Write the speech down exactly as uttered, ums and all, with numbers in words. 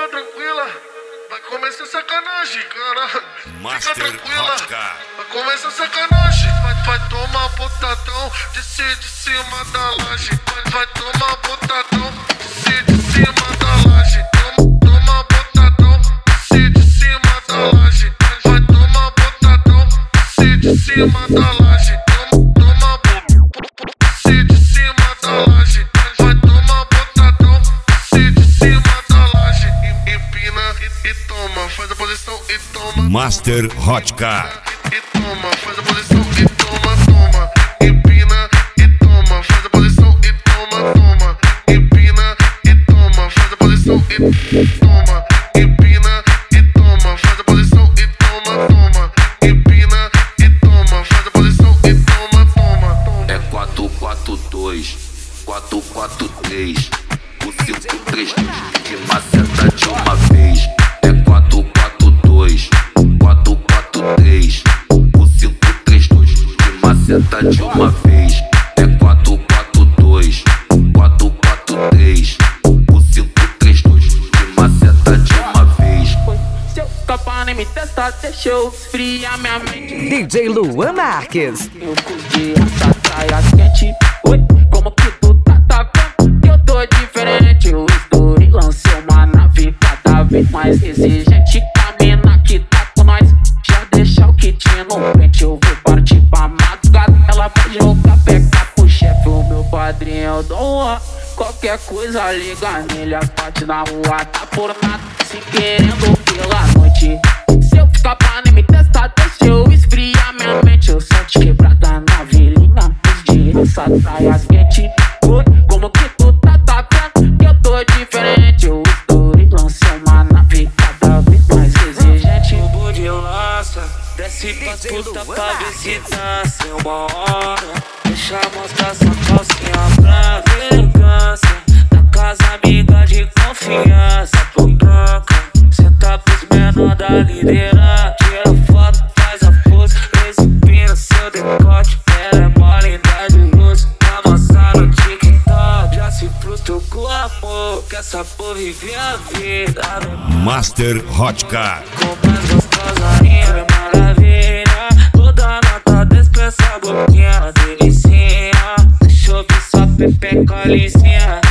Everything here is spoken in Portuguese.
Fica tranquila, vai começar sacanagem, cara. Fica tranquila, vai começar sacanagem. Vai, vai tomar botadão, descer de cima da laje. Vai, vai tomar botadão, descer de cima da laje. Toma, toma botadão, descer de cima da laje. Vai, vai tomar botadão, descer de cima da laje. Toma, toma botadão, descer de cima da laje. Vai tomar botadão, descer de cima da laje. Empina e, e toma, faz a posição e toma. Master Hotcar. E toma, faz a posição e toma, toma. Empina e toma, faz a posição e toma, toma. Empina e toma, faz a posição e toma. Empina e toma, faz a posição e toma, toma. Empina e toma, faz a posição e toma, toma. É quatro quatro dois, quatro quatro três, o cinco três de maceta de uma vez. É quatro quatro dois, quatro quatro três, o cinco três dois de maceta de uma vez. É quatro quatro dois, quatro quatro três, o cinco três dois de maceta de uma vez. Se eu escapar nem me testar, deixa eu esfriar minha mente. D J Luan Marques. Eu curti essa praia quente. Oi, como que tu tá tacando? Que eu tô diferente. Eu estourei, lancei uma nave cada vez mais exigente. Camina que tá com nós, já deixa o kit no pente. Eu vou partir pra madrugada. Ela vai jogar peca pro chefe, o meu padrinho do Juan. Qualquer coisa liga nele, as partes na rua tá por nada. Se querendo pela noite. Se eu ficar pra nem me testar, deixa eu esfriar minha mente. Eu sente quebrada na vilinha, os dias essa praias quente. Oi, como que tu tá tacando? Que eu tô diferente. Eu estourei, lancei uma nave cada vez mais exigente. O bonde lança, desce pras puta pra ver se dança. É uma hora, deixa mostrar sua calcinha pra elegância. Na casa amiga de confiança, pro branca. Cê tá pros menor da liderança. Tira foto, faz a pose, exibindo seu decote. Ela é mó linda de luz, tá mostrando no TikTok. Já se frustrou com o amor, que essa porra vive a vida. Master Hotcar. Com mais gostosa ainda, é maravilha. Toda nota despeça a boquinha, delicinha. Deixa eu ver sua pepeca lisinha.